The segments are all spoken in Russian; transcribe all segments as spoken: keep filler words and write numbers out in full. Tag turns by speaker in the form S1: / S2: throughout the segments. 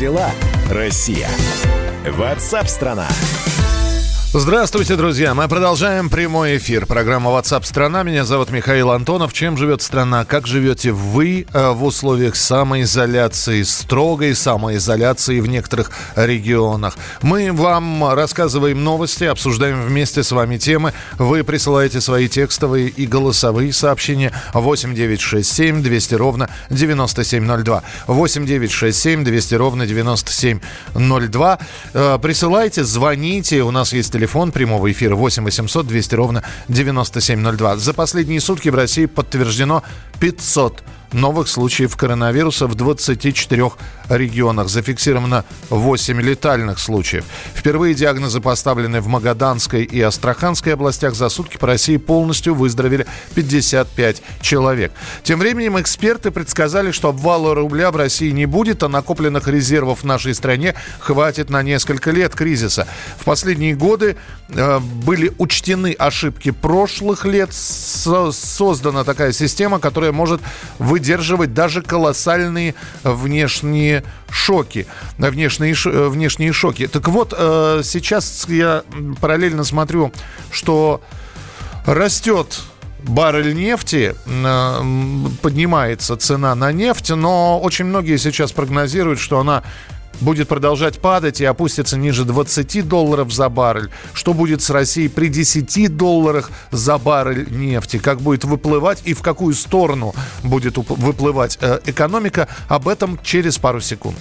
S1: дела, Россия? WhatsApp-страна.
S2: Здравствуйте, друзья. Мы продолжаем прямой эфир. Программа WhatsApp страна. Меня зовут Михаил Антонов. Чем живет страна? Как живете вы в условиях самоизоляции, строгой самоизоляции в некоторых регионах? Мы вам рассказываем новости, обсуждаем вместе с вами темы. Вы присылаете свои текстовые и голосовые сообщения восемь девятьсот шестьдесят семь двести ровно девяносто семь ноль два. восемь девятьсот шестьдесят семь двести ровно девяносто семь ноль два. Присылайте, звоните. У нас есть телефон прямого эфира восемь восемьсот двести ровно девяносто семь ноль два. За последние сутки в России подтверждено пятьсот новых случаев коронавируса в двадцати четырёх регионах. Зафиксировано восемь летальных случаев. Впервые диагнозы поставлены в Магаданской и Астраханской областях. За сутки по России полностью выздоровели пятьдесят пять человек. Тем временем эксперты предсказали, что обвала рубля в России не будет, а накопленных резервов в нашей стране хватит на несколько лет кризиса. В последние годы э, были учтены ошибки прошлых лет. Со- создана такая система, которая может выдерживать выдерживать даже колоссальные внешние шоки. Внешние, внешние шоки. Так вот, сейчас я параллельно смотрю, что растет баррель нефти, поднимается цена на нефть, но очень многие сейчас прогнозируют, что она будет продолжать падать и опустится ниже двадцати долларов за баррель. Что будет с Россией при десяти долларах за баррель нефти? Как будет выплывать и в какую сторону будет выплывать экономика? Об этом через пару секунд.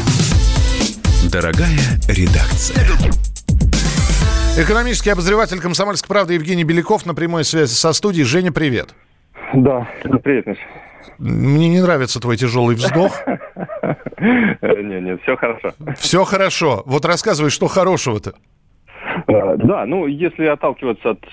S1: Дорогая редакция.
S2: Экономический обозреватель «Комсомольской правды» Евгений Беляков на прямой связи со студией. Женя, привет.
S3: Да, привет, Миша.
S2: Мне не нравится твой тяжелый вздох.
S3: Не, не, все хорошо.
S2: Все хорошо. Вот рассказывай, что хорошего-то?
S3: Да, ну, если отталкиваться от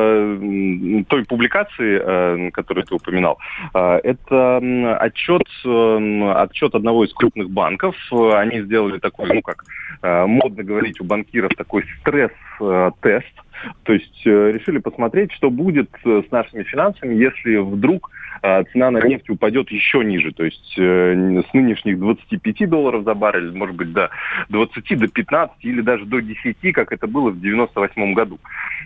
S3: э, той публикации, э, которую ты упоминал, э, это отчет, э, отчет одного из крупных банков. Они сделали такой, ну, как э, модно говорить у банкиров, такой стресс-тест. То есть э, решили посмотреть, что будет с нашими финансами, если вдруг э, цена на нефть упадет еще ниже. То есть э, с нынешних двадцати пяти долларов за баррель, может быть, до двадцати, до пятнадцати или даже до десяти, как это было в девяносто восьмом году.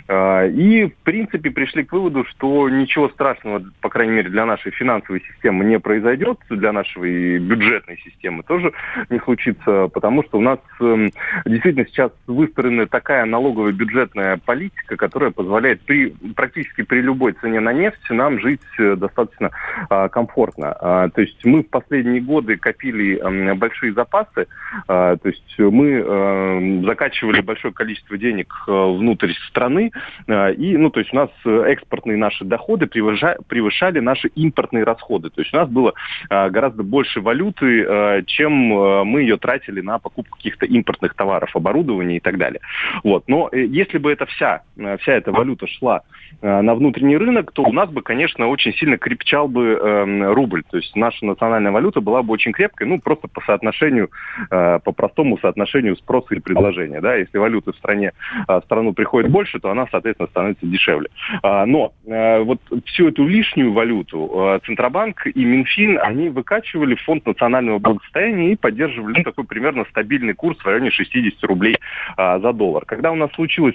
S3: Э, и, в принципе, пришли к выводу, что ничего страшного, по крайней мере, для нашей финансовой системы не произойдет, для нашей бюджетной системы тоже не случится, потому что у нас э, действительно сейчас выстроена такая налоговая бюджетная политика, политика, которая позволяет при, практически при любой цене на нефть нам жить достаточно а, комфортно. А, то есть мы в последние годы копили а, большие запасы, а, то есть мы а, закачивали большое количество денег а, внутрь страны, а, и, ну, то есть у нас экспортные наши доходы превышали, превышали наши импортные расходы. То есть у нас было а, гораздо больше валюты, а, чем а, мы ее тратили на покупку каких-то импортных товаров, оборудования и так далее. Вот. Но э, если бы это вся вся эта валюта шла э, на внутренний рынок, то у нас бы, конечно, очень сильно крепчал бы э, рубль. То есть наша национальная валюта была бы очень крепкой, ну, просто по соотношению, э, по простому соотношению спроса и предложения. Да? Если валюты в стране, э, в страну приходит больше, то она, соответственно, становится дешевле. Э, но э, вот всю эту лишнюю валюту э, Центробанк и Минфин, они выкачивали в фонд национального благосостояния и поддерживали ну, такой примерно стабильный курс в районе шестидесяти рублей э, за доллар. Когда у нас случилось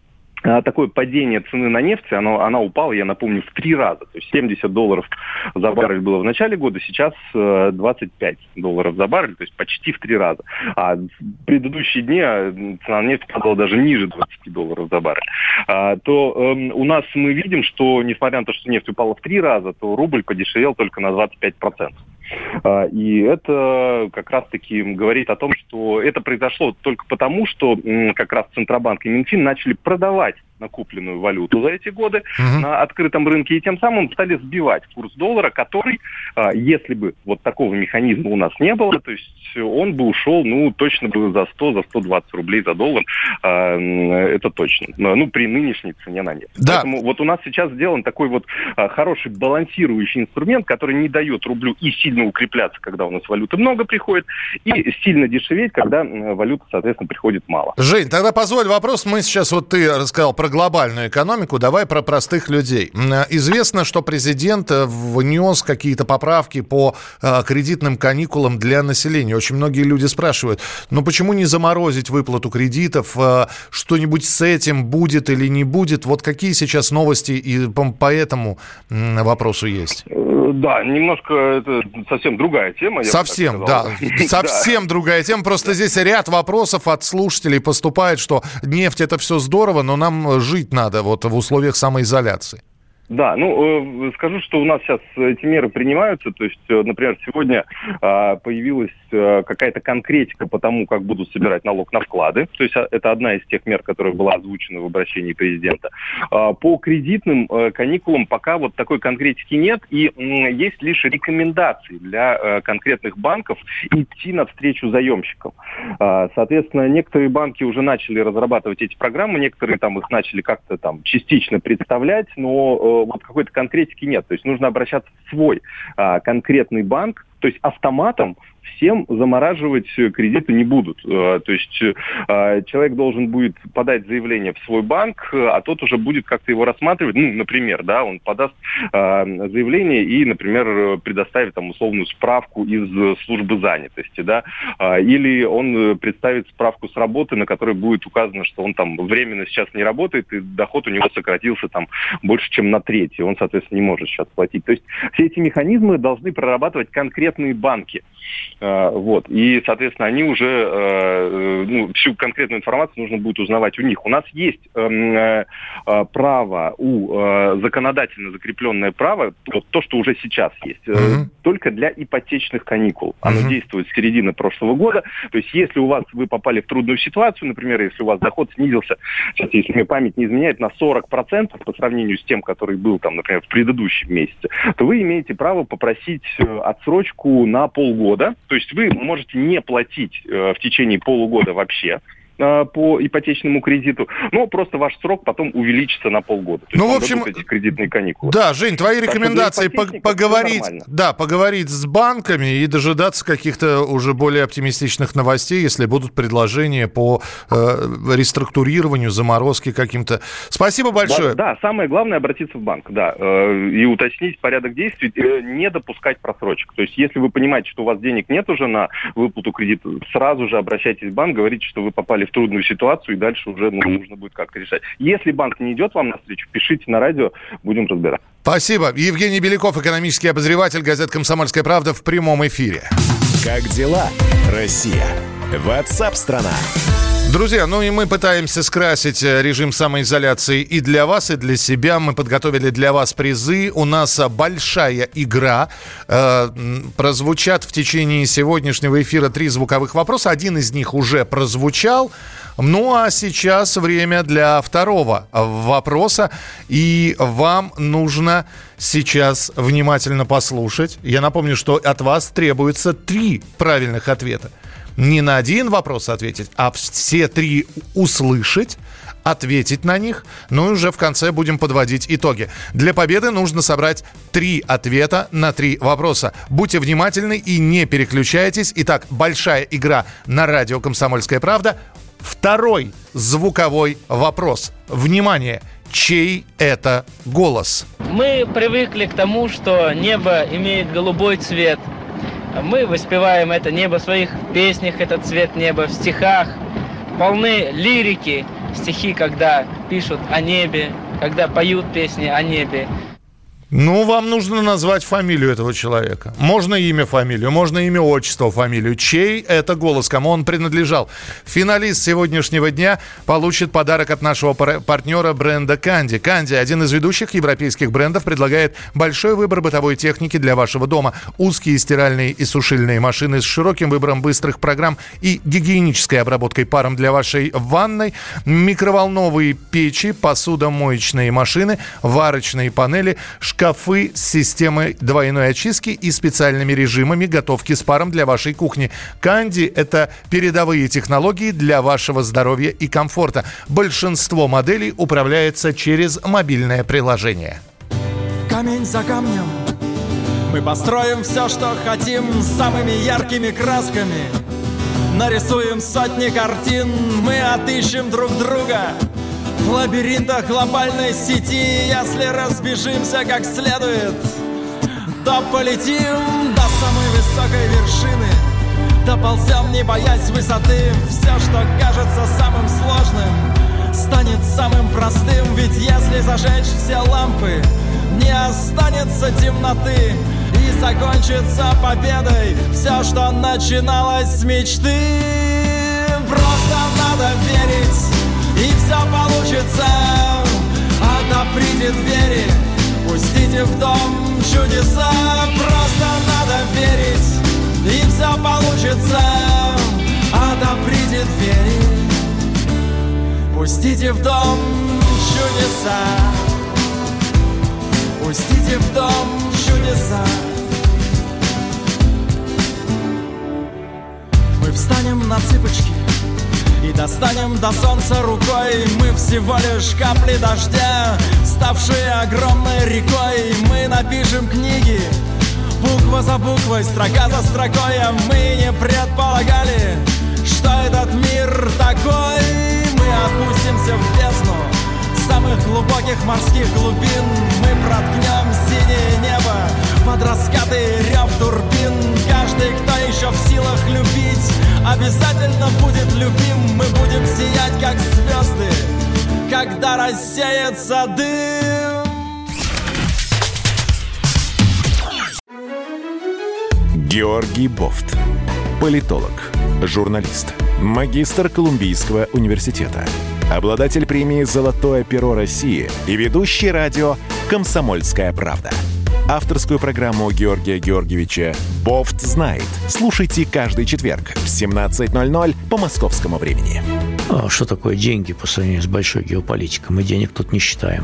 S3: такое падение цены на нефть, оно, она упала, я напомню, в три раза. То есть семьдесят долларов за баррель было в начале года, сейчас двадцать пять долларов за баррель, то есть почти в три раза. А в предыдущие дни цена на нефть падала даже ниже двадцати долларов за баррель. А, то э, у нас мы видим, что несмотря на то, что нефть упала в три раза, то рубль подешевел только на двадцать пять процентов. А, и это как раз-таки говорит о том, что это произошло только потому, что м, как раз Центробанк и Минфин начали продавать накупленную валюту за эти годы uh-huh. на открытом рынке, и тем самым стали сбивать курс доллара, который, а, если бы вот такого механизма у нас не было, то есть он бы ушел, ну, точно бы за сто, за сто двадцать рублей за доллар, а, это точно, ну, при нынешней цене на нефть. Да. Поэтому вот у нас сейчас сделан такой вот а, хороший балансирующий инструмент, который не дает рублю и сильно укрепляться, когда у нас валюты много приходит, и сильно дешеветь, когда валюты, соответственно, приходит мало.
S2: Жень, тогда позволь вопрос, мы сейчас, вот ты рассказал про про глобальную экономику, давай про простых людей. Известно, что президент внес какие-то поправки по э, кредитным каникулам для населения. Очень многие люди спрашивают, ну почему не заморозить выплату кредитов, э, что-нибудь с этим будет или не будет? Вот какие сейчас новости и по, по этому м, вопросу есть?
S3: Да, немножко это совсем другая тема.
S2: Совсем, да, совсем другая тема. Просто здесь ряд вопросов от слушателей поступает, что нефть это все здорово, но нам жить надо вот в условиях самоизоляции.
S3: Да, ну, э, скажу, что у нас сейчас эти меры принимаются. То есть, э, например, сегодня э, появилась э, какая-то конкретика по тому, как будут собирать налог на вклады. То есть, э, это одна из тех мер, которая была озвучена в обращении президента. Э, по кредитным э, каникулам пока вот такой конкретики нет. И э, есть лишь рекомендации для э, конкретных банков идти навстречу заемщикам. Э, соответственно, некоторые банки уже начали разрабатывать эти программы, некоторые там их начали как-то там частично представлять, но э, вот какой-то конкретики нет. То есть нужно обращаться в свой а, конкретный банк, то есть автоматом всем замораживать кредиты не будут. То есть человек должен будет подать заявление в свой банк, а тот уже будет как-то его рассматривать. Ну, например, да, он подаст заявление и, например, предоставит там условную справку из службы занятости, да, или он представит справку с работы, на которой будет указано, что он там временно сейчас не работает, и доход у него сократился там больше, чем на треть, и он, соответственно, не может сейчас платить. То есть все эти механизмы должны прорабатывать конкретные банки. Вот. И, соответственно, они уже, ну, всю конкретную информацию нужно будет узнавать у них. У нас есть э, э, право, у э, законодательно закрепленное право, вот то, что уже сейчас есть, э, mm-hmm. только для ипотечных каникул. Оно mm-hmm. действует с середины прошлого года. То есть, если у вас, вы попали в трудную ситуацию, например, если у вас доход снизился, сейчас, если мне память не изменяет, на сорок процентов по сравнению с тем, который был, там, например, в предыдущем месяце, то вы имеете право попросить отсрочку на полгода. То есть вы можете не платить э, в течение полугода вообще э, по ипотечному кредиту, но просто ваш срок потом увеличится на полгода. То
S2: ну, в общем,
S3: эти кредитные каникулы.
S2: Да, Жень, твои рекомендации поговорить, да, поговорить с банками и дожидаться каких-то уже более оптимистичных новостей, если будут предложения по э, реструктурированию, заморозке каким-то. Спасибо большое.
S3: Да, да, самое главное обратиться в банк, да, э, и уточнить порядок действий, э, не допускать просрочек. То есть, если вы понимаете, что у вас денег нет уже на выплату кредита, сразу же обращайтесь в банк, говорите, что вы попали в трудную ситуацию, и дальше уже ну, нужно будет как-то решать. Если банк не идет вам навстречу, пишите на радио, будем разбирать.
S2: Спасибо. Евгений Беляков, экономический обозреватель газеты «Комсомольская правда» в прямом эфире.
S1: Как дела, Россия? Ватсап-страна!
S2: Друзья, ну и мы пытаемся скрасить режим самоизоляции и для вас, и для себя. Мы подготовили для вас призы. У нас большая игра. Э, прозвучат в течение сегодняшнего эфира три звуковых вопроса. Один из них уже прозвучал. Ну а сейчас время для второго вопроса. И вам нужно сейчас внимательно послушать. Я напомню, что от вас требуется три правильных ответа. Не на один вопрос ответить, а все три услышать, ответить на них, ну и уже в конце будем подводить итоги. Для победы нужно собрать три ответа на три вопроса. Будьте внимательны и не переключайтесь. Итак, большая игра на радио «Комсомольская правда». Второй звуковой вопрос. Внимание! Чей это голос?
S4: Мы привыкли к тому, что небо имеет голубой цвет. Мы воспеваем это небо в своих песнях, этот цвет неба, в стихах. Полны лирики, стихи, когда пишут о небе, когда поют песни о небе.
S2: Ну, вам нужно назвать фамилию этого человека. Можно имя, фамилию, можно имя, отчество, фамилию. Чей это голос, кому он принадлежал? Финалист сегодняшнего дня получит подарок от нашего партнера бренда «Канди». «Канди» — один из ведущих европейских брендов, предлагает большой выбор бытовой техники для вашего дома. Узкие стиральные и сушильные машины с широким выбором быстрых программ и гигиенической обработкой паром для вашей ванной, микроволновые печи, посудомоечные машины, варочные панели, шкафы с системой двойной очистки и специальными режимами готовки с паром для вашей кухни. «Канди» — это передовые технологии для вашего здоровья и комфорта. Большинство моделей управляется через мобильное приложение.
S5: Камень за камнем мы построим все, что хотим, самыми яркими красками. Нарисуем сотни картин, мы отыщем друг друга В лабиринтах глобальной сети, если разбежимся как следует, то полетим до самой высокой вершины, доползем, не боясь высоты. Все, что кажется самым сложным, станет самым простым. Ведь если зажечь все лампы, не останется темноты, и закончится победой все, что начиналось с мечты. Просто надо верить, и все получится. Отоприте двери, пустите в дом чудеса. Просто надо верить, и все получится. Отоприте двери, пустите в дом чудеса. Пустите в дом чудеса. Мы встанем на цыпочки и достанем до солнца рукой. Мы всего лишь капли дождя, ставшие огромной рекой. Мы напишем книги буква за буквой, строка за строкой. А мы не предполагали, что этот мир такой. Мы опустимся в бездну самых глубоких морских глубин. Мы проткнем синее небо под раскаты и рев турбин. Каждый, кто еще в силах любить, обязательно будет любим. Мы будем сиять, как звезды, когда рассеется дым.
S1: Георгий Бофт. Политолог, журналист, магистр Колумбийского университета, обладатель премии «Золотое перо России» и ведущий радио «Комсомольская правда». Авторскую программу Георгия Георгиевича «Бофт знает». Слушайте каждый четверг в семнадцать ноль ноль по московскому времени.
S6: А что такое деньги по сравнению с большой геополитикой? Мы денег тут не считаем.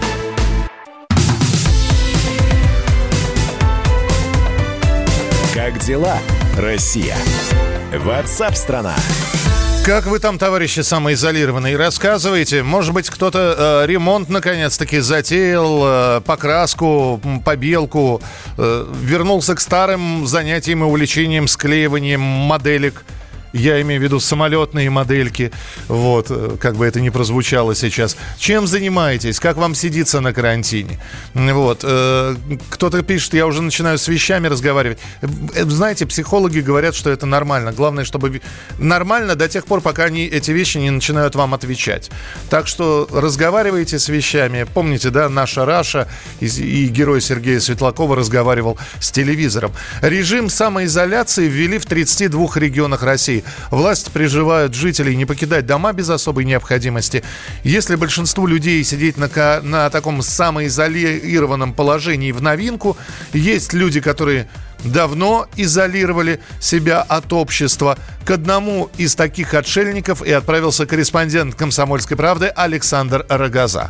S1: Как дела, Россия? WhatsApp-страна.
S2: Как вы там, товарищи самоизолированные, рассказывайте. Может быть, кто-то э, ремонт наконец-таки затеял, э, покраску, побелку, э, вернулся к старым занятиям и увлечениям склеиванием моделек. Я имею в виду самолетные модельки. Вот, как бы это ни прозвучало сейчас. Чем занимаетесь? Как вам сидится на карантине? Вот. Кто-то пишет, я уже начинаю с вещами разговаривать. Знаете, психологи говорят, что это нормально. Главное, чтобы... Нормально до тех пор, пока они, эти вещи не начинают вам отвечать. Так что разговаривайте с вещами. Помните, да, наша Раша и, и герой Сергея Светлакова разговаривал с телевизором. Режим самоизоляции ввели в тридцати двух регионах России. Власти призывают жителей не покидать дома без особой необходимости. Если большинству людей сидеть на, на таком самоизолированном положении в новинку, есть люди, которые давно изолировали себя от общества. К одному из таких отшельников и отправился корреспондент «Комсомольской правды» Александр Рогоза.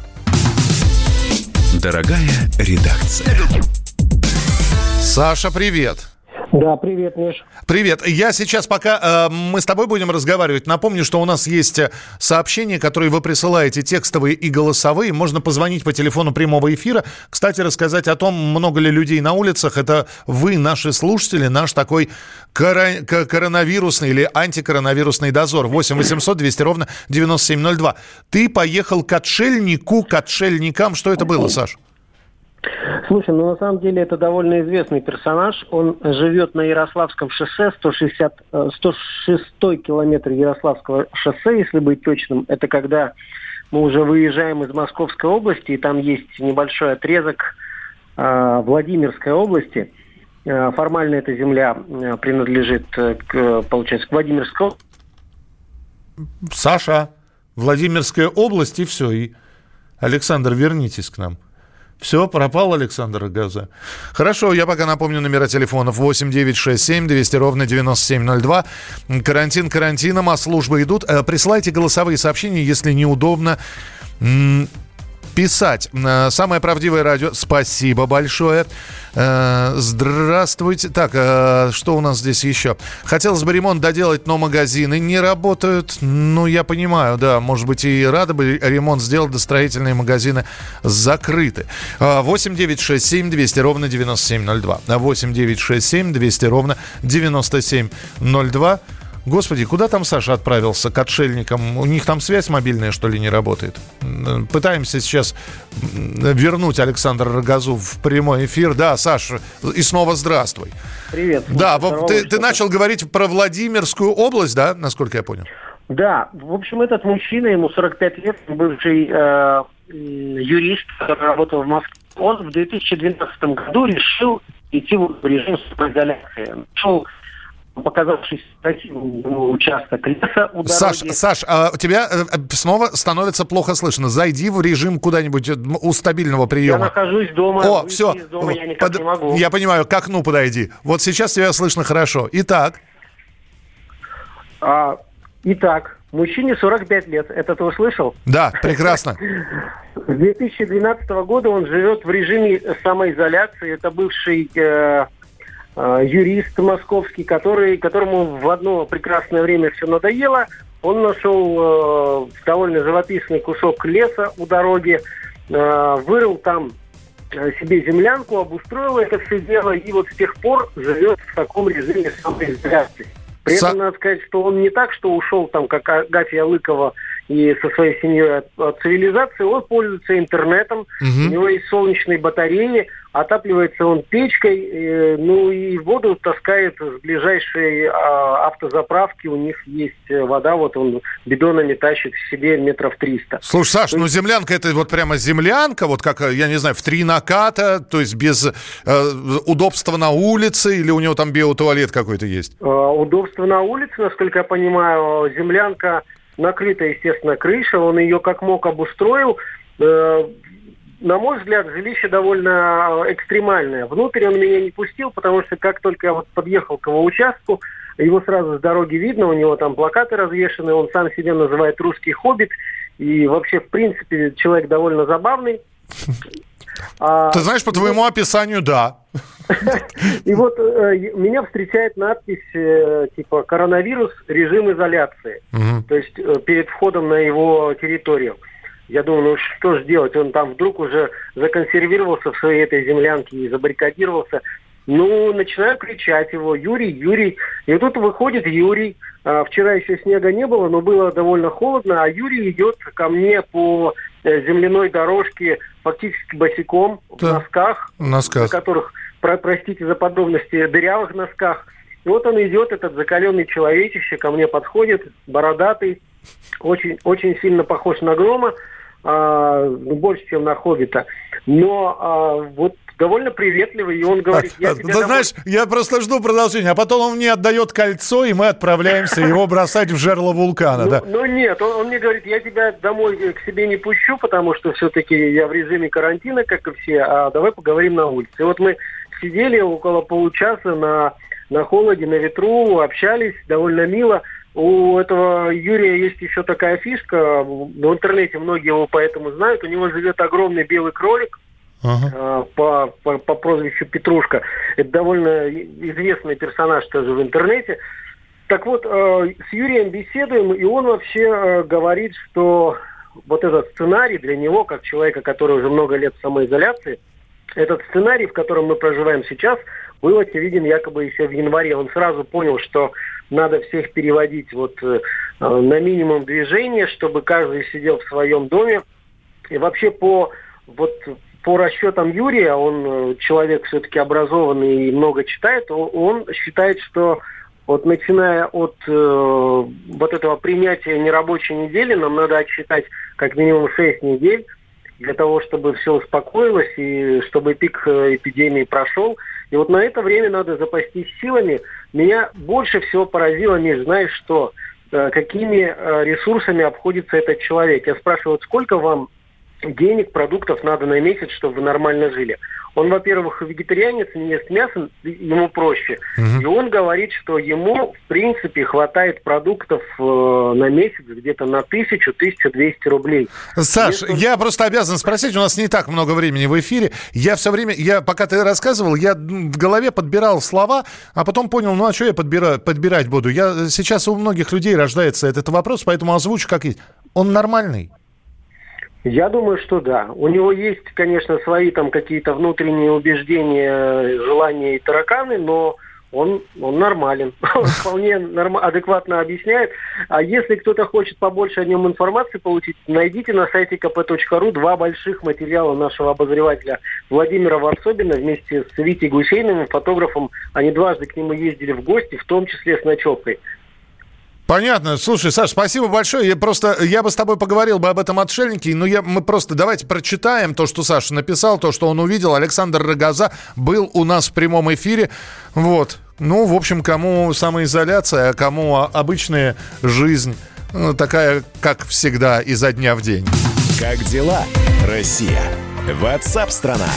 S1: Дорогая редакция.
S2: Саша, привет.
S7: Да, привет, Миш.
S2: Привет. Я сейчас, пока э, мы с тобой будем разговаривать, напомню, что у нас есть сообщения, которые вы присылаете, текстовые и голосовые. Можно позвонить по телефону прямого эфира. Кстати, рассказать о том, много ли людей на улицах. Это вы, наши слушатели, наш такой коро- коронавирусный или антикоронавирусный дозор. восемь восемьсот двести ровно девяносто семь ноль два. Ты поехал к отшельнику, к отшельникам. Что это было, Саш?
S7: Слушай, ну на самом деле это довольно известный персонаж. Он живет на Ярославском шоссе, сто шестьдесят, сто шестой километр Ярославского шоссе, если быть точным. Это когда мы уже выезжаем из Московской области, и там есть небольшой отрезок э, Владимирской области. Э, формально эта земля э, принадлежит, к, получается, к Владимирской области.
S2: Саша, Владимирская область, и все. И, Александр, вернитесь к нам. Все, пропал Александр Рогоза. Хорошо, я пока напомню номера телефонов восемь девятьсот шестьдесят семь двести ровно девяносто семь ноль два. Карантин карантином, а службы идут. Присылайте голосовые сообщения, если неудобно писать. Самое правдивое радио. Спасибо большое. Здравствуйте. Так, что у нас здесь еще? Хотелось бы ремонт доделать, но магазины не работают. Ну, я понимаю, да. Может быть, и рады бы ремонт сделать, да строительные магазины закрыты. восемь девятьсот шестьдесят семь двести ровно девяносто семь ноль два. восемь девятьсот шестьдесят семь двести ровно девяносто семь ноль два. Господи, куда там Саша отправился к отшельникам? У них там связь мобильная, что ли, не работает? Пытаемся сейчас вернуть Александра Рогозу в прямой эфир. Да, Саша, и снова здравствуй.
S7: Привет.
S2: Да, ты, ты начал говорить про Владимирскую область, да, насколько я понял?
S7: Да, в общем, этот мужчина, ему сорок пять лет, бывший э, юрист, который работал в Москве, он в две тысячи двенадцатом году решил идти в режим самоизоляции. Нашел показавшийся красивым участок леса у дороги.
S2: Саш, Саш, а тебя снова становится плохо слышно. Зайди в режим куда-нибудь у стабильного приема.
S7: Я нахожусь дома.
S2: О, все.
S7: Из дома я никак
S2: Под...
S7: не могу.
S2: Я понимаю, к окну подойди. Вот сейчас тебя слышно хорошо. Итак.
S7: А, итак, мужчине сорок пять лет. Это ты услышал?
S2: Да, прекрасно.
S7: С две тысячи двенадцатого года он живет в режиме самоизоляции. Это бывший э, э, юрист московский, который, которому в одно прекрасное время все надоело. Он нашел э, довольно живописный кусок леса у дороги, э, вырыл там себе землянку, обустроил это все дело и вот с тех пор живет в таком режиме самоизоляции. При этом Со... надо сказать, что он не так, что ушел там, как Агафья Лыкова, и со своей семьей от, от цивилизации, он пользуется интернетом, угу. У него есть солнечные батареи, отапливается он печкой, э, ну и воду таскает с ближайшей э, автозаправки, у них есть вода, вот он бидонами тащит в себе метров триста.
S2: Слушай, Саш, то ну есть... землянка это вот прямо землянка, вот как, я не знаю, в три наката, то есть без э, удобства на улице, или у него там биотуалет какой-то есть?
S7: Э, удобство на улице, насколько я понимаю, землянка... Накрыта, естественно, крыша, он ее как мог обустроил. Э, на мой взгляд, жилище довольно экстремальное. Внутрь он меня не пустил, потому что как только я вот подъехал к его участку, его сразу с дороги видно, у него там плакаты развешаны, он сам себя называет русский хоббит, и вообще, в принципе, человек довольно забавный. А,
S2: Ты знаешь, по твоему вот, описанию, да.
S7: И вот э, меня встречает надпись э, типа «Коронавирус, режим изоляции». Угу. То есть э, перед входом на его территорию. Я думаю, ну что же делать? Он там вдруг уже законсервировался в своей этой землянке и забаррикадировался. Ну, начинаю кричать его: «Юрий, Юрий!» И вот тут выходит Юрий. А, вчера еще снега не было, но было довольно холодно. А Юрий идет ко мне по э, земляной дорожке фактически босиком, да. в носках,
S2: в носках,
S7: на которых, про, простите за подробности, дырявых носках. И вот он идет, этот закаленный человечище, ко мне подходит, бородатый, очень, очень сильно похож на Грома, а, больше, чем на Хоббита. Но а, вот довольно приветливый, и он говорит... Я
S2: Ты домой... знаешь, я просто жду продолжения, а потом он мне отдает кольцо, и мы отправляемся его бросать в жерло вулкана.
S7: Ну,
S2: да?
S7: ну нет, он, он мне говорит, я тебя домой к себе не пущу, потому что все-таки я в режиме карантина, как и все, а давай поговорим на улице. И вот мы сидели около получаса на, на холоде, на ветру, общались довольно мило. У этого Юрия есть еще такая фишка, в интернете многие его поэтому знают, у него живет огромный белый кролик, Uh-huh. По, по, по прозвищу Петрушка. Это довольно известный персонаж тоже в интернете. Так вот, э, с Юрием беседуем, и он вообще э, говорит, что вот этот сценарий для него, как человека, который уже много лет в самоизоляции, этот сценарий, в котором мы проживаем сейчас, был очевиден якобы еще в январе. Он сразу понял, что надо всех переводить вот э, на минимум движения, чтобы каждый сидел в своем доме. И вообще по вот По расчетам Юрия, он человек все-таки образованный и много читает, он считает, что вот начиная от э, вот этого принятия нерабочей недели, нам надо отсчитать как минимум шесть недель для того, чтобы все успокоилось и чтобы пик эпидемии прошел. И вот на это время надо запастись силами. Меня больше всего поразило, Миш, знаешь что, э, какими э, ресурсами обходится этот человек. Я спрашиваю, сколько вам денег, продуктов надо на месяц, чтобы вы нормально жили. Он, во-первых, вегетарианец, не ест мясо, ему проще. Угу. И он говорит, что ему, в принципе, хватает продуктов э, на месяц где-то на тысячу - тысячу двести рублей.
S2: Саш,
S7: Если...
S2: я просто обязан спросить, у нас не так много времени в эфире. Я все время, я пока ты рассказывал, я в голове подбирал слова, а потом понял, ну а что я подбира, подбирать буду? Я, сейчас у многих людей рождается этот вопрос, поэтому озвучу как есть. Он нормальный?
S7: Я думаю, что да. У него есть, конечно, свои там какие-то внутренние убеждения, желания и тараканы, но он, он нормален. Он вполне норм... адекватно объясняет. А если кто-то хочет побольше о нем информации получить, найдите на сайте ка пэ точка ру два больших материала нашего обозревателя Владимира Варсобина вместе с Витей Гусейновым, фотографом. Они дважды к нему ездили в гости, в том числе с ночевкой.
S2: Понятно. Слушай, Саш, спасибо большое. Я просто, я бы с тобой поговорил бы об этом отшельнике, но я, мы просто давайте прочитаем то, что Саша написал, то, что он увидел. Александр Рогоза был у нас в прямом эфире. Вот. Ну, в общем, кому самоизоляция, а кому обычная жизнь, ну, такая, как всегда, изо дня в день.
S1: Как дела, Россия? WhatsApp-страна.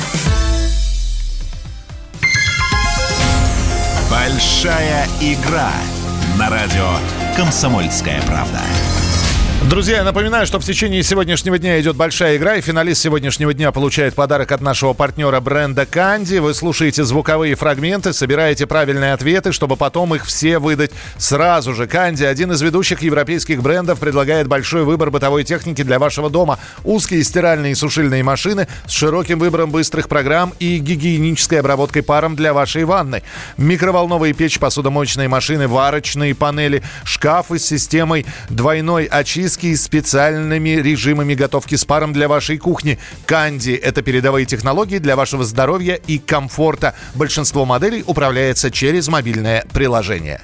S1: Большая игра на радио «Комсомольская правда».
S2: Друзья, я напоминаю, что в течение сегодняшнего дня идет большая игра, и финалист сегодняшнего дня получает подарок от нашего партнера бренда «Канди». Вы слушаете звуковые фрагменты, собираете правильные ответы, чтобы потом их все выдать сразу же. «Канди» — один из ведущих европейских брендов, предлагает большой выбор бытовой техники для вашего дома. Узкие стиральные и сушильные машины с широким выбором быстрых программ и гигиенической обработкой паром для вашей ванны. Микроволновые печь, посудомоечные машины, варочные панели, шкафы с системой двойной очистки и специальными режимами готовки с паром для вашей кухни. «Канди» — это передовые технологии для вашего здоровья и комфорта. Большинство моделей управляется через мобильное приложение.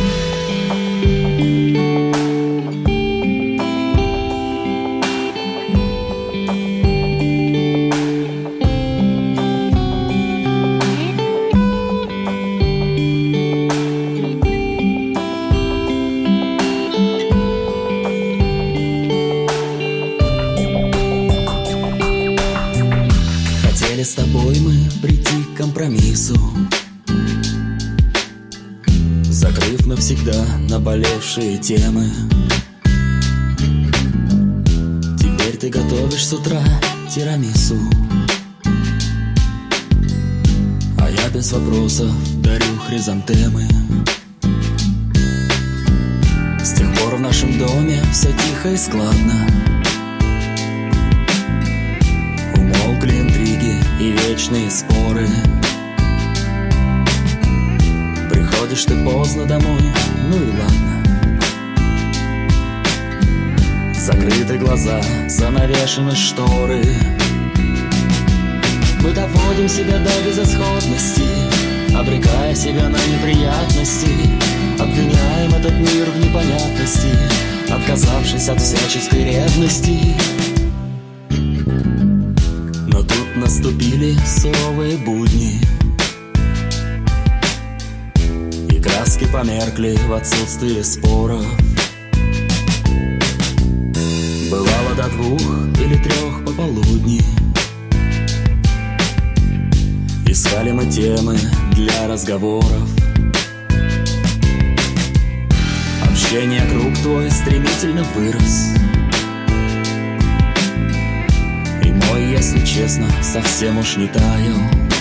S5: С тобой мы прийти к компромиссу, закрыв навсегда наболевшие темы. Теперь ты готовишь с утра тирамису, а я без вопросов дарю хризантемы. С тех пор в нашем доме все тихо и складно. Умолкли интриги и вечные споры. Приходишь ты поздно домой, ну и ладно. Закрыты глаза, занавешены шторы. Мы доводим себя до безысходности, обрекая себя на неприятности. Обвиняем этот мир в непонятности, отказавшись от всяческой ревности. Но тут наступили суровые будни, и краски померкли в отсутствии споров. Бывало до двух или трех пополудни. Искали мы темы для разговоров. Общение круг твой стремительно вырос, и мой, если честно, совсем уж не таял.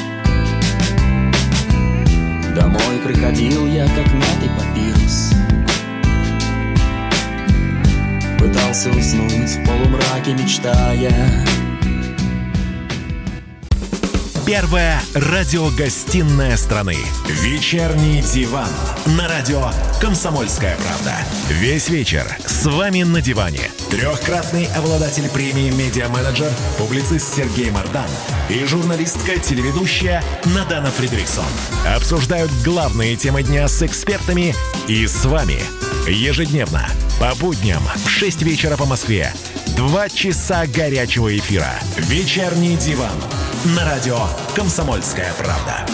S5: Домой приходил я, как мятый папирус, пытался уснуть в полумраке, мечтая.
S1: Первая радиогостинная страны. Вечерний диван. На радио «Комсомольская правда». Весь вечер с вами на диване. Трехкратный обладатель премии «Медиа-менеджер», публицист Сергей Мардан и журналистка-телеведущая Надана Фридрихсон обсуждают главные темы дня с экспертами и с вами. Ежедневно, по будням в шесть вечера по Москве. Два часа горячего эфира. Вечерний диван. На радио «Комсомольская правда».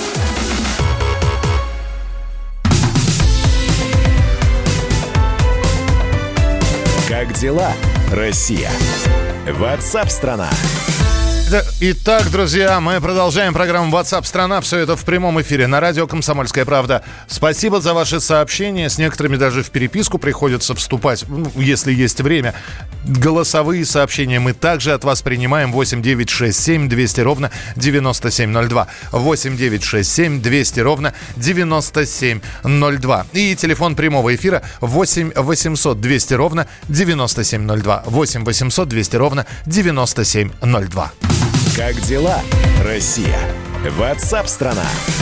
S1: Как дела, Россия? WhatsApp-страна.
S2: Итак, друзья, мы продолжаем программу WhatsApp страна. Все это в прямом эфире на радио «Комсомольская правда». Спасибо за ваши сообщения. С некоторыми даже в переписку приходится вступать, ну, если есть время. Голосовые сообщения мы также от вас принимаем. восемь девятьсот шестьдесят семь двести ровно девяносто семь ноль два. восемь девятьсот шестьдесят семь двести ровно девяносто семь ноль два. И телефон прямого эфира восемь восемьсот двести ровно девяносто семь ноль два. восемь восемьсот двести ровно девяносто семь ноль два.
S1: Как дела, Россия? WhatsApp-страна.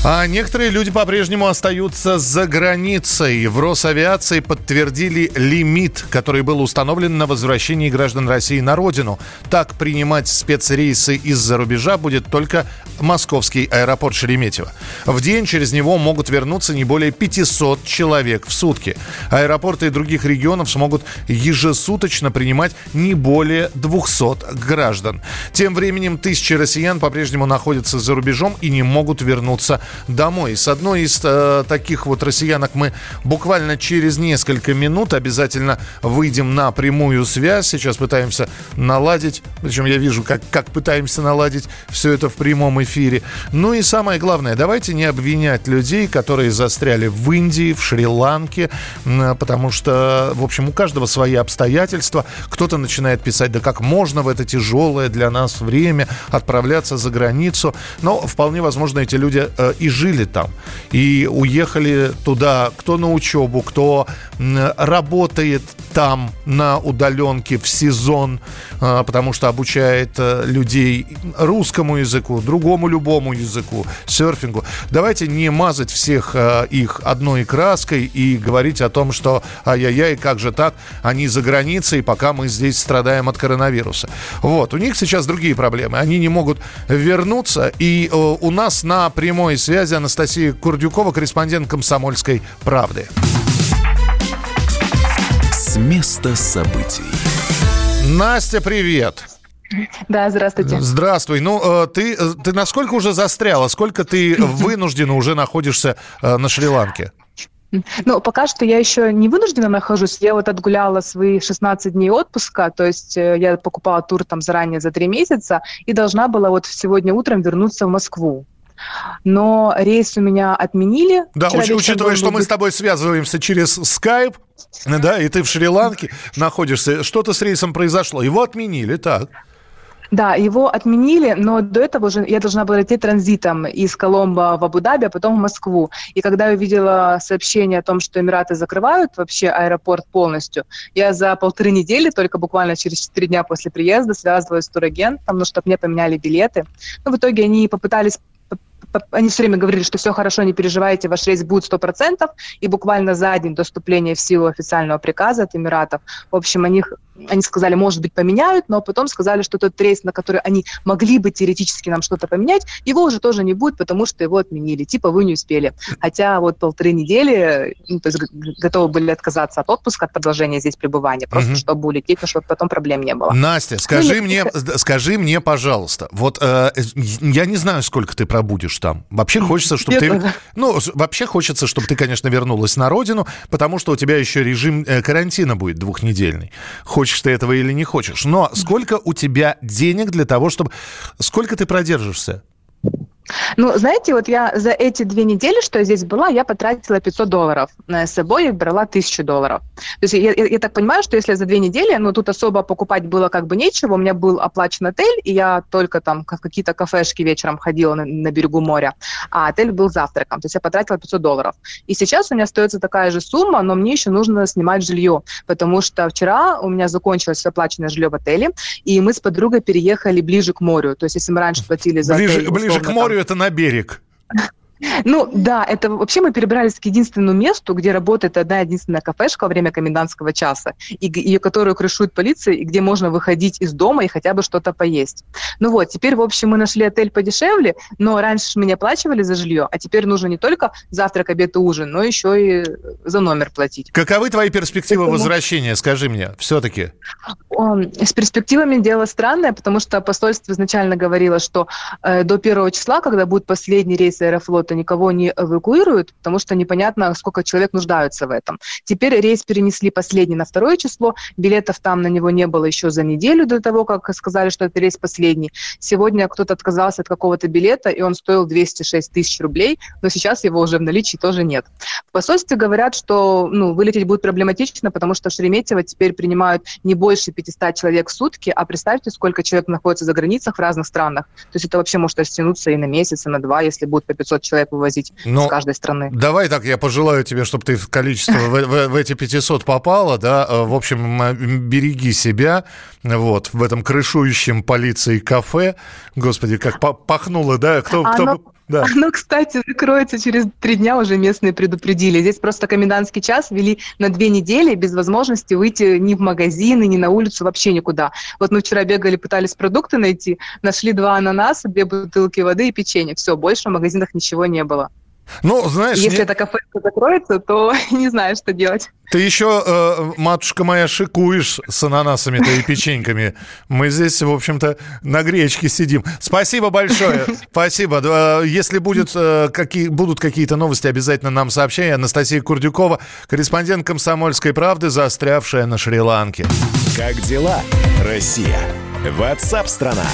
S2: А некоторые люди по-прежнему остаются за границей. В Росавиации подтвердили лимит, который был установлен на возвращение граждан России на родину. Так, принимать спецрейсы из-за рубежа будет только московский аэропорт Шереметьево. В день через него могут вернуться не более пятьсот человек в сутки. Аэропорты других регионов смогут ежесуточно принимать не более двухсот граждан. Тем временем тысячи россиян по-прежнему находятся за рубежом и не могут вернуться домой. С одной из э, таких вот россиянок мы буквально через несколько минут обязательно выйдем на прямую связь. Сейчас пытаемся наладить, причем я вижу, как, как пытаемся наладить все это в прямом эфире. Ну и самое главное, давайте не обвинять людей, которые застряли в Индии, в Шри-Ланке, потому что, в общем, у каждого свои обстоятельства. Кто-то начинает писать, да как можно в это тяжелое для нас время отправляться за границу. Но вполне возможно, эти люди э, и жили там, и уехали туда, кто на учебу, кто работает там на удаленке в сезон, потому что обучает людей русскому языку, другому любому языку, серфингу. Давайте не мазать всех их одной краской и говорить о том, что ай-яй-яй, как же так, они за границей, пока мы здесь страдаем от коронавируса. Вот, у них сейчас другие проблемы, они не могут вернуться, и у нас на прямой связи Анастасия Курдюкова, корреспондент «Комсомольской правды».
S1: С места событий.
S2: Настя, привет.
S8: Да, здравствуйте.
S2: Здравствуй. Ну, ты, ты насколько уже застряла? Сколько ты вынуждена уже находишься на Шри-Ланке?
S8: Ну, пока что я еще не вынуждена нахожусь. Я вот отгуляла свои шестнадцать дней отпуска, то есть я покупала тур там заранее за три месяца и должна была вот сегодня утром вернуться в Москву. Но рейс у меня отменили.
S2: Да, уч- учитывая, что
S8: быть...
S2: мы с тобой связываемся через Skype, да, и ты в Шри-Ланке находишься, что-то с рейсом произошло, его отменили, так?
S8: Да, его отменили, но до этого уже я должна была лететь транзитом из Коломбо в Абу-Даби, а потом в Москву. И когда я увидела сообщение о том, что Эмираты закрывают вообще аэропорт полностью, я за полторы недели, только буквально через четыре дня после приезда, связывалась с турагентом, ну, чтобы мне поменяли билеты. Но в итоге они попытались Они все время говорили, что все хорошо, не переживайте, ваш рейс будет сто процентов. И буквально за день до вступления в силу официального приказа от Эмиратов, в общем, они, они сказали, может быть, поменяют, но потом сказали, что тот рейс, на который они могли бы теоретически нам что-то поменять, его уже тоже не будет, потому что его отменили. Типа вы не успели. Хотя вот полторы недели, ну, то есть готовы были отказаться от отпуска, от продолжения здесь пребывания, просто mm-hmm. чтобы улететь, но чтобы потом проблем не было.
S2: Настя, скажи, ну, мне, скажи мне, пожалуйста, вот э, я не знаю, сколько ты пробудешь там. Вообще хочется, чтобы ты... Ну, вообще хочется, чтобы ты, конечно, вернулась на родину, потому что у тебя еще режим карантина будет двухнедельный. Хочешь ты этого или не хочешь. Но сколько у тебя денег для того, чтобы... Сколько ты продержишься?
S8: Ну, знаете, вот я за эти две недели, что я здесь была, я потратила пятьсот долларов. С собой я брала тысячу долларов. То есть я, я, я так понимаю, что если за две недели, ну, тут особо покупать было как бы нечего. У меня был оплачен отель, и я только там в какие-то кафешки вечером ходила на, на берегу моря, а отель был завтраком. То есть я потратила пятьсот долларов. И сейчас у меня остается такая же сумма, но мне еще нужно снимать жилье, потому что вчера у меня закончилось оплаченное жилье в отеле, и мы с подругой переехали ближе к морю. То есть если мы раньше платили за
S2: ближе,
S8: отель...
S2: Ближе к морю, это на берег.
S8: Ну, да, это вообще мы перебрались к единственному месту, где работает одна единственная кафешка во время комендантского часа, и, и которую крышует полиция, и где можно выходить из дома и хотя бы что-то поесть. Ну вот, теперь, в общем, мы нашли отель подешевле, но раньше мы не оплачивали за жилье, а теперь нужно не только завтрак, обед и ужин, но еще и за номер платить.
S2: Каковы твои перспективы
S8: Поэтому...
S2: возвращения, скажи мне, все-таки?
S8: С перспективами дело странное, потому что посольство изначально говорило, что э, до первого числа, когда будет последний рейс Аэрофлота, никого не эвакуируют, потому что непонятно, сколько человек нуждаются в этом. Теперь рейс перенесли последний на второе число, билетов там на него не было еще за неделю до того, как сказали, что это рейс последний. Сегодня кто-то отказался от какого-то билета, и он стоил двести шесть тысяч рублей, но сейчас его уже в наличии тоже нет. В посольстве говорят, что ну, вылететь будет проблематично, потому что в Шереметьево теперь принимают не больше пятьсот человек в сутки, а представьте, сколько человек находится за границах в разных странах. То есть это вообще может растянуться и на месяц, и на два, если будет по пятьсот человек вывозить Но с каждой страны.
S2: Давай так, я пожелаю тебе, чтобы ты в количество в, в, в эти пятьсот попала, да, в общем, береги себя, вот, в этом крышующем полиции кафе, господи, как пахнуло, да, кто... кто... Да.
S8: Оно, кстати, закроется через три дня, уже местные предупредили. Здесь просто комендантский час ввели на две недели без возможности выйти ни в магазины, ни на улицу, вообще никуда. Вот мы вчера бегали, пытались продукты найти, нашли два ананаса, две бутылки воды и печенье. Все, больше в магазинах ничего не было.
S2: Ну, знаешь,
S8: Если
S2: не...
S8: это кафе закроется, то не знаю, что делать.
S2: Ты еще, э, матушка моя, шикуешь с ананасами-то и печеньками. Мы здесь, в общем-то, на гречке сидим. Спасибо большое. Спасибо. Если будет, э, какие, будут какие-то новости, обязательно нам сообщай. Анастасия Курдюкова, корреспондент «Комсомольской правды», застрявшая на Шри-Ланке.
S1: Как дела, Россия? Ватсап-страна!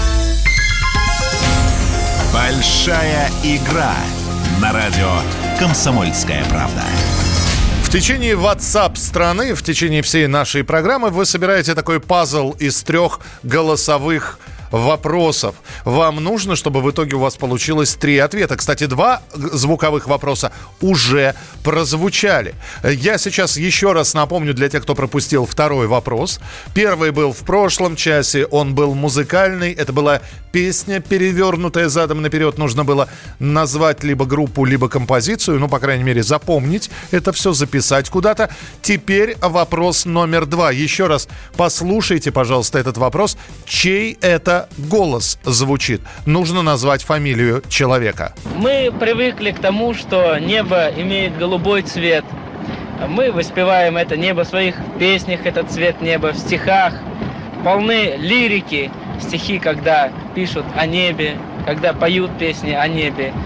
S1: Большая игра на радио «Комсомольская правда».
S2: В течение WhatsApp страны, в течение всей нашей программы вы собираете такой пазл из трех голосовых вопросов. Вам нужно, чтобы в итоге у вас получилось три ответа. Кстати, два звуковых вопроса уже прозвучали. Я сейчас еще раз напомню для тех, кто пропустил второй вопрос. Первый был в прошлом часе, он был музыкальный. Это была песня, перевернутая задом наперед. Нужно было назвать либо группу, либо композицию. Ну, по крайней мере, запомнить это все, записать куда-то. Теперь вопрос номер два. Еще раз послушайте, пожалуйста, этот вопрос. Чей это голос звучит? Нужно назвать фамилию человека.
S4: Мы привыкли к тому, что небо имеет голубой цвет. Мы воспеваем это небо в своих песнях, этот цвет неба в стихах. Полны лирики, стихи, когда пишут о небе, когда поют песни о небе.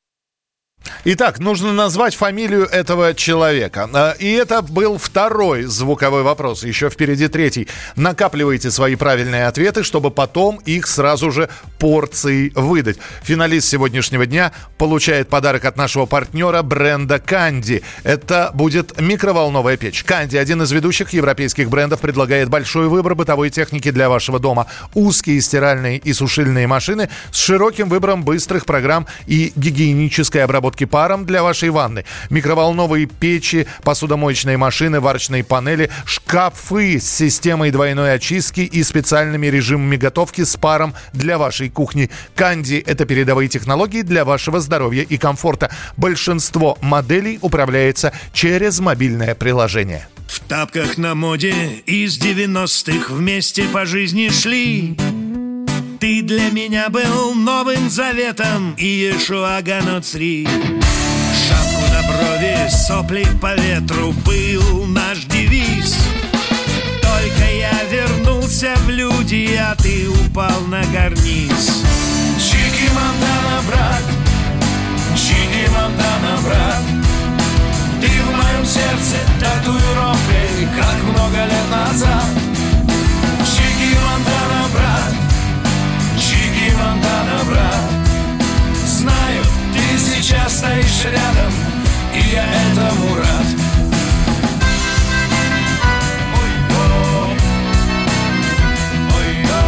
S2: Итак, нужно назвать фамилию этого человека. И это был второй звуковой вопрос. Еще впереди третий. Накапливайте свои правильные ответы, чтобы потом их сразу же порцией выдать. Финалист сегодняшнего дня получает подарок от нашего партнера бренда Канди. Это будет микроволновая печь. Канди, один из ведущих европейских брендов, предлагает большой выбор бытовой техники для вашего дома. Узкие стиральные и сушильные машины с широким выбором быстрых программ и гигиенической обработки паром для вашей ванны. Микроволновые печи, посудомоечные машины, варочные панели, шкафы с системой двойной очистки и специальными режимами готовки с паром для вашей кухни. Канди – это передовые технологии для вашего здоровья и комфорта. Большинство моделей управляется через мобильное приложение.
S9: В тапках на моде из девяностых вместе по жизни шли. Ты для меня был новым заветом и Иешуа Ганоцри. Шапку на брови, сопли по ветру был наш девиз. Только я вернулся в люди, а ты упал на карниз. Чики Монтана, брат, Чики Монтана, брат. Ты в моем сердце татуировкой, как много лет назад. Чики Монтана, брат, Чики Монтана, брат. Знаю, ты сейчас стоишь рядом, и я этому рад. Ой-о, ой-о.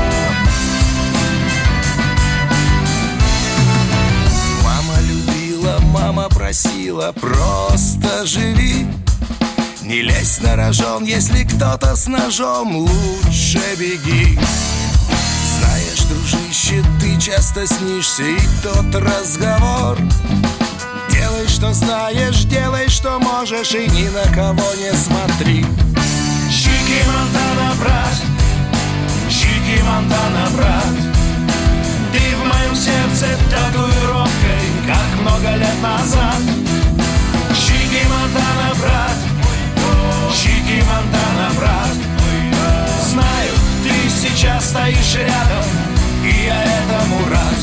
S9: Мама любила, мама просила, просто живи. Не лезь на рожон, если кто-то с ножом, лучше беги. Знаешь, дружище, ты часто снишься, и тот разговор. Делай, что знаешь, делай, что можешь, и ни на кого не смотри. Чики Монтана, брат, Чики Монтана, брат. Ты в моем сердце татуировкой, как много лет назад. Чики Монтана, брат, Чики Монтана, брат. Знаю, ты сейчас стоишь рядом, и я этому рад.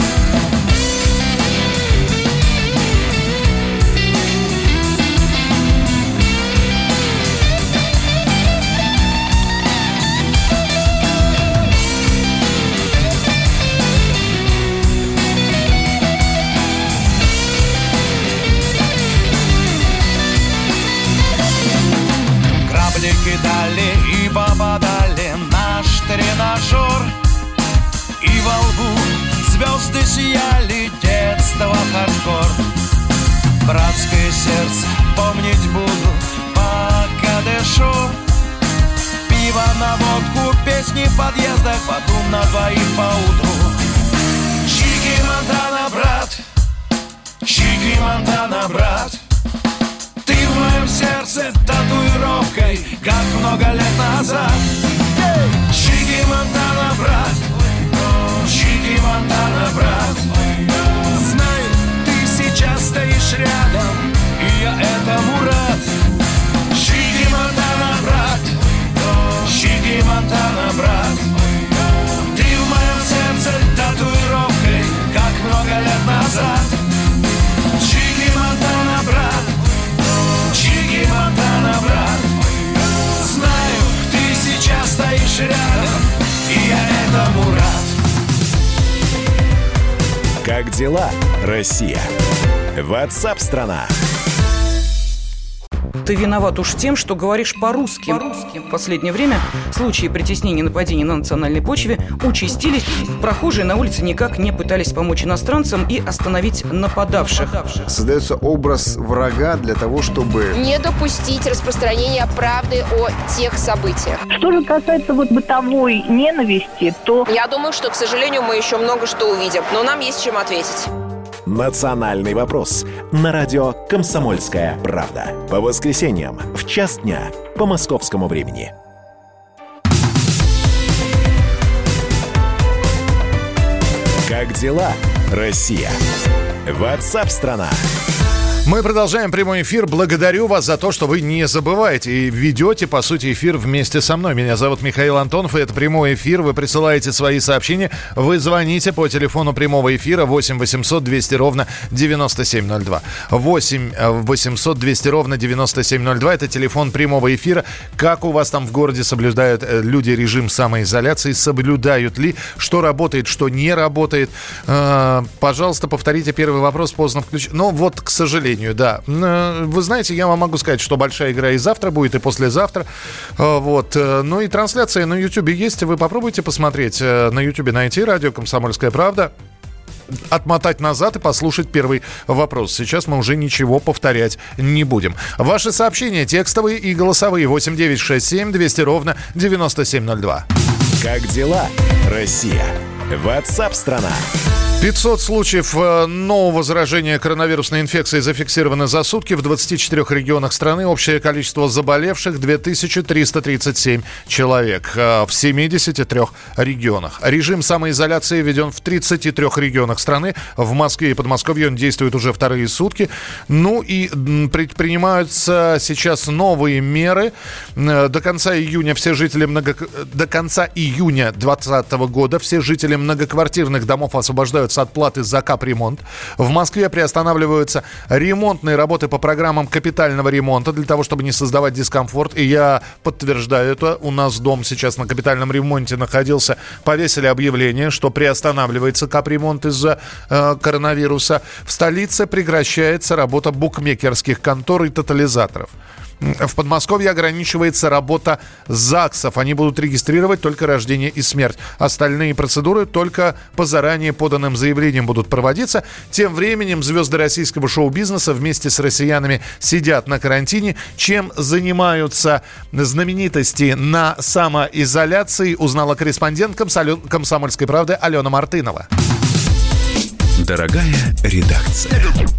S9: Грабли кидали и попадали наш тренажер. И во лбу звезды сияли, детство хардкор. Братское сердце помнить буду, пока дышу. Пиво на водку, песни в подъездах, потом на двоих поутру. Чики Монтана, брат, Чики Монтана, брат. Ты в моем сердце татуировкой, как много лет назад. Чики Монтана, брат. Чики Монтана, брат. Знаю, ты сейчас стоишь рядом, и я этому рад. Чики Монтана, брат. Чики Монтана, брат. Ты в моем сердце татуировкой, как много лет назад. Чики Монтана, брат. Чики Монтана, брат. Знаю, ты сейчас стоишь рядом, и я этому рад.
S1: Как дела, Россия? WhatsApp-страна.
S10: Ты виноват уж тем, что говоришь по-русски. по-русски. В последнее время случаи притеснения и нападений на национальной почве участились. Прохожие на улице никак не пытались помочь иностранцам и остановить нападавших.
S11: Создается образ врага для того, чтобы
S12: не допустить распространения правды о тех событиях.
S13: Что же касается вот бытовой ненависти, то...
S12: Я думаю, что, к сожалению, мы еще много что увидим, но нам есть чем ответить.
S1: «Национальный вопрос» на радио «Комсомольская правда». По воскресеньям в час дня по московскому времени. Как дела, Россия? WhatsApp-страна.
S2: Мы продолжаем прямой эфир. Благодарю вас за то, что вы не забываете и ведете, по сути, эфир вместе со мной. Меня зовут Михаил Антонов, и это прямой эфир. Вы присылаете свои сообщения. Вы звоните по телефону прямого эфира восемь восемьсот двести ровно девяносто семь ноль два. восемь восемьсот двести ровно девяносто семь ноль два. Это телефон прямого эфира. Как у вас там в городе соблюдают люди режим самоизоляции? Соблюдают ли? Что работает, что не работает? Пожалуйста, повторите первый вопрос. Поздно включить. Ну вот, к сожалению, да. Вы знаете, я вам могу сказать, что большая игра и завтра будет, и послезавтра. Вот. Ну и трансляция на Ютубе есть. Вы попробуйте посмотреть на Ютубе, найти радио «Комсомольская правда», отмотать назад и послушать первый вопрос. Сейчас мы уже ничего повторять не будем. Ваши сообщения текстовые и голосовые восемь девятьсот шестьдесят семь двести ровно девяносто семь ноль два.
S1: Как дела, Россия? WhatsApp-страна.
S2: пятьсот случаев нового заражения коронавирусной инфекцией зафиксировано за сутки в двадцати четырёх регионах страны. Общее количество заболевших две тысячи триста тридцать семь человек в семидесяти трёх регионах. Режим самоизоляции введен в тридцати трёх регионах страны. В Москве и Подмосковье он действует уже вторые сутки. Ну и предпринимаются сейчас новые меры. До конца июня все жители много... до конца июня двадцатого года все жители многоквартирных домов освобождаются от платы за капремонт. В Москве приостанавливаются ремонтные работы по программам капитального ремонта для того, чтобы не создавать дискомфорт. И я подтверждаю это. У нас дом сейчас на капитальном ремонте находился. Повесили объявление, что приостанавливается капремонт из-за э, коронавируса. В столице прекращается работа букмекерских контор и тотализаторов. В Подмосковье ограничивается работа ЗАГСов. Они будут регистрировать только рождение и смерть. Остальные процедуры только по заранее поданным заявлениям будут проводиться. Тем временем звезды российского шоу-бизнеса вместе с россиянами сидят на карантине. Чем занимаются знаменитости на самоизоляции, узнала корреспондент «Комсомольской правды» Алена Мартынова.
S1: Дорогая редакция.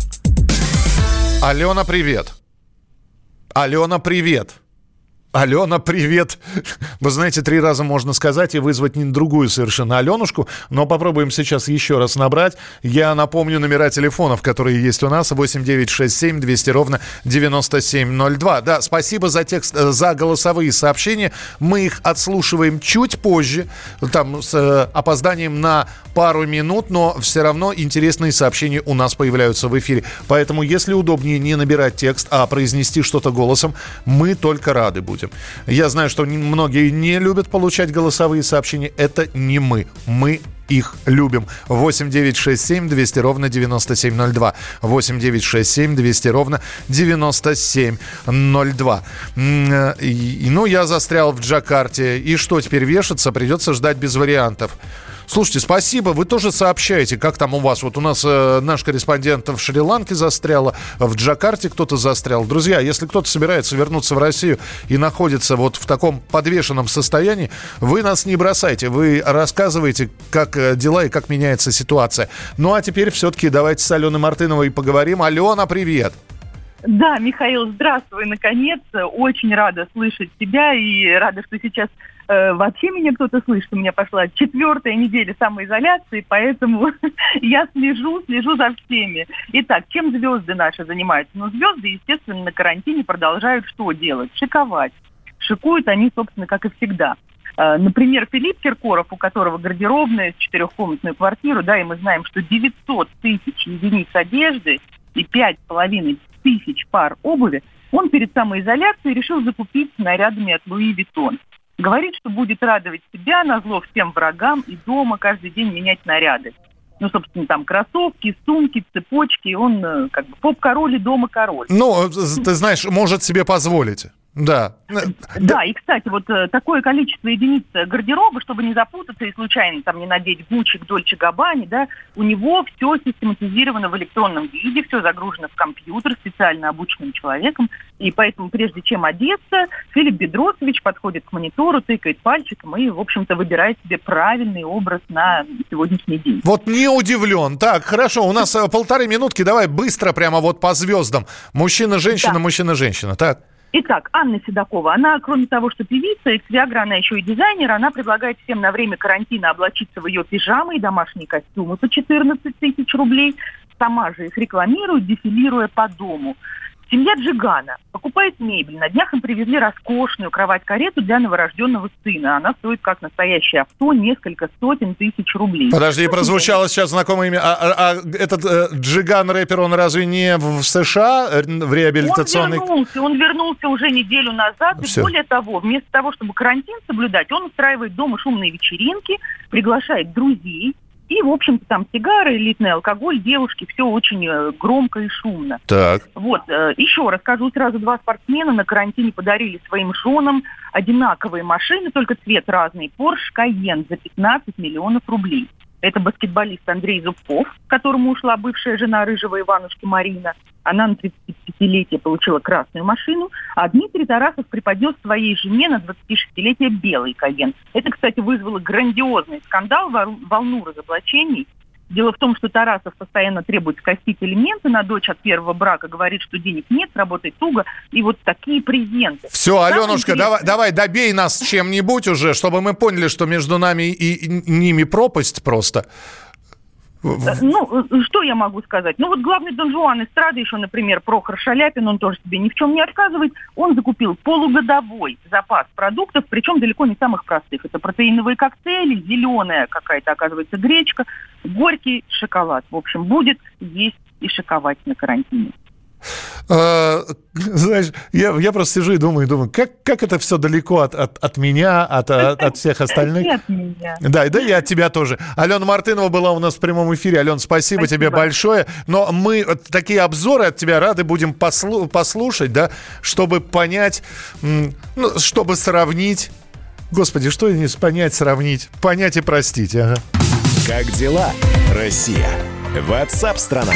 S2: Алена, привет. Алена, привет. Алена, привет. Вы знаете, три раза можно сказать и вызвать не другую совершенно Аленушку, но попробуем сейчас еще раз набрать. Я напомню номера телефонов, которые есть у нас. восемь девятьсот шестьдесят семь двести ровно девяносто семь ноль два. Да, спасибо за текст, за голосовые сообщения. Мы их отслушиваем чуть позже, там с э, опозданием на пару минут, но все равно интересные сообщения у нас появляются в эфире. Поэтому, если удобнее не набирать текст, а произнести что-то голосом, мы только рады будем. Я знаю, что многие не любят получать голосовые сообщения. Это не мы. Мы их любим. восемь девятьсот шестьдесят семь двести ровно девяносто семь ноль два. восемь девятьсот шестьдесят семь двести ровно девяносто семь ноль два. И, ну, я застрял в Джакарте. И что, теперь вешаться? Придется ждать без вариантов. Слушайте, спасибо. Вы тоже сообщаете, как там у вас. Вот у нас э, наш корреспондент в Шри-Ланке застрял, в Джакарте кто-то застрял. Друзья, если кто-то собирается вернуться в Россию и находится вот в таком подвешенном состоянии, вы нас не бросайте. Вы рассказываете, как дела и как меняется ситуация. Ну, а теперь все-таки давайте с Аленой Мартыновой поговорим. Алена, привет.
S13: Да, Михаил, здравствуй, наконец. Очень рада слышать тебя и рада, что сейчас э, вообще меня кто-то слышит. У меня пошла четвертая неделя самоизоляции, поэтому я слежу, слежу за всеми. Итак, чем звезды наши занимаются? Ну, звезды, естественно, на карантине продолжают что делать? Шиковать. Шикуют они, собственно, как и всегда. Э, например, Филипп Киркоров, у которого гардеробная, четырехкомнатную квартиру, да, и мы знаем, что девятьсот тысяч единиц одежды и пять с половиной тысяч пар обуви, он перед самоизоляцией решил закупить нарядами от Луи Виттон. Говорит, что будет радовать себя назло всем врагам и дома каждый день менять наряды. Ну, собственно, там кроссовки, сумки, цепочки. Он как бы поп-король и дома король.
S2: Ну, ты знаешь, может себе позволить. Да.
S13: Да, и, кстати, вот такое количество единиц гардероба, чтобы не запутаться и случайно там не надеть Гуччи, Дольче Габбани, да, у него все систематизировано в электронном виде, все загружено в компьютер специально обученным человеком, и поэтому прежде чем одеться, Филипп Бедросович подходит к монитору, тыкает пальчиком и, в общем-то, выбирает себе правильный образ на сегодняшний день.
S2: Вот не удивлен. Так, хорошо, у нас полторы минутки, давай быстро прямо вот по звездам. Мужчина-женщина, да. Мужчина-женщина, так?
S13: Итак, Анна Седокова, она, кроме того, что певица, экс-виагра, она еще и дизайнер, она предлагает всем на время карантина облачиться в ее пижамы и домашние костюмы по четырнадцать тысяч рублей. Сама же их рекламирует, дефилируя по дому. Семья Джигана покупает мебель. На днях им привезли роскошную кровать-карету для новорожденного сына. Она стоит, как настоящее авто, несколько сотен тысяч рублей.
S2: Подожди, прозвучало сейчас знакомое имя. А, а, а этот э, Джиган-рэпер, он разве не в США в реабилитационной...
S13: Он вернулся, он вернулся уже неделю назад. Все. И более того, вместо того, чтобы карантин соблюдать, он устраивает дома шумные вечеринки, приглашает друзей. И, в общем-то, там сигары, элитный алкоголь, девушки, все очень э, громко и шумно.
S2: Так.
S13: Вот, э, еще расскажу сразу, два спортсмена на карантине подарили своим женам одинаковые машины, только цвет разный, Porsche Cayenne за пятнадцать миллионов рублей. Это баскетболист Андрей Зубков, к которому ушла бывшая жена рыжего Иванушки Марина. Она на тридцатипятилетие получила красную машину, а Дмитрий Тарасов преподнес своей жене на двадцатишестилетие белый Кайен. Это, кстати, вызвало грандиозный скандал, волну разоблачений. Дело в том, что Тарасов постоянно требует скостить элементы на дочь от первого брака, говорит, что денег нет, работает туго, и вот такие презенты.
S2: Все, Аленушка, давай, давай добей нас чем-нибудь уже, чтобы мы поняли, что между нами и ними пропасть просто.
S13: Ну, что я могу сказать? Ну, вот главный Дон Жуан эстрады еще, например, Прохор Шаляпин, он тоже себе ни в чем не отказывает. Он закупил полугодовой запас продуктов, причем далеко не самых простых. Это протеиновые коктейли, зеленая какая-то, оказывается, гречка, горький шоколад. В общем, будет есть и шоковать на карантине.
S2: А, знаешь, я, я просто сижу и думаю, думаю, как, как это все далеко от, от, от меня, от, от, от всех остальных.
S13: Нет меня.
S2: Да, да и от тебя тоже. Алена Мартынова была у нас в прямом эфире. Алена, спасибо, спасибо тебе большое. Но мы такие обзоры от тебя рады будем послу- послушать, да, чтобы понять, ну, чтобы сравнить. Господи, что не понять, сравнить? Понять и простить. Ага.
S1: Как дела, Россия? WhatsApp-страна.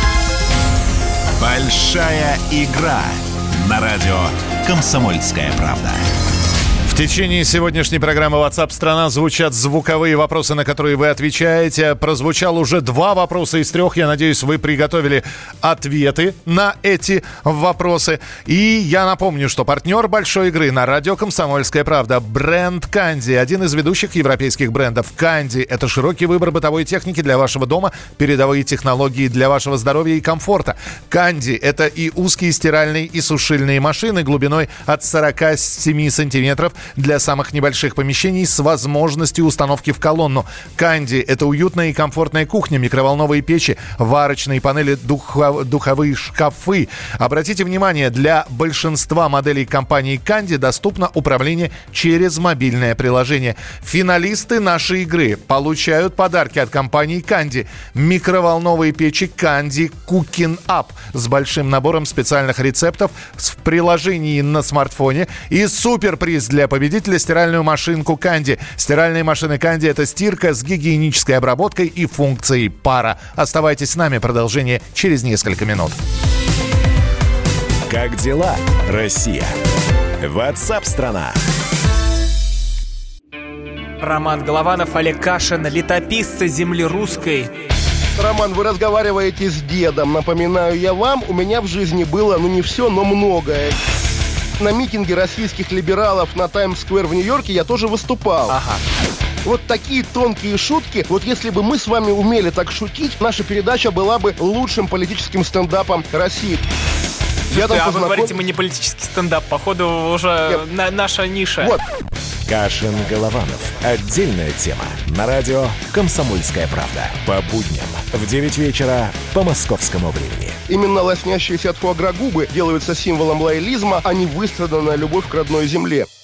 S1: Большая игра на радио «Комсомольская правда».
S2: В течение сегодняшней программы WhatsApp страна звучат звуковые вопросы, на которые вы отвечаете. Прозвучало уже два вопроса из трех. Я надеюсь, вы приготовили ответы на эти вопросы. И я напомню, что партнер большой игры на радио «Комсомольская правда» бренд «Канди». Один из ведущих европейских брендов. «Канди» — это широкий выбор бытовой техники для вашего дома, передовые технологии для вашего здоровья и комфорта. «Канди» — это и узкие стиральные и сушильные машины глубиной от сорок семь сантиметров для самых небольших помещений с возможностью установки в колонну. «Канди» — это уютная и комфортная кухня, микроволновые печи, варочные панели, духов, духовые шкафы. Обратите внимание, для большинства моделей компании «Канди» доступно управление через мобильное приложение. Финалисты нашей игры получают подарки от компании «Канди». Микроволновые печи «Канди Cooking Up» с большим набором специальных рецептов в приложении на смартфоне и суперприз для победителя стиральную машинку Канди. Стиральные машины Канди — это стирка с гигиенической обработкой и функцией пара. Оставайтесь с нами, продолжение через несколько минут.
S1: Как дела, Россия? WhatsApp-страна.
S14: Роман Голованов, Олег Кашин, летописцы земли русской.
S15: Роман, вы разговариваете с дедом. Напоминаю я вам, у меня в жизни было, ну не все, но многое. На митинге российских либералов на Таймс-сквер в Нью-Йорке я тоже выступал.
S14: Ага.
S15: Вот такие тонкие шутки, вот если бы мы с вами умели так шутить, наша передача была бы лучшим политическим стендапом России.
S14: Я там а познаком... вы говорите, мы не политический стендап, походу уже на, наша ниша.
S15: Вот.
S1: Кашин-Голованов. Отдельная тема. На радио «Комсомольская правда». По будням в девять вечера по московскому времени.
S15: Именно лоснящиеся от фуагра губы делаются символом лоялизма, а не выстраданная любовь к родной земле.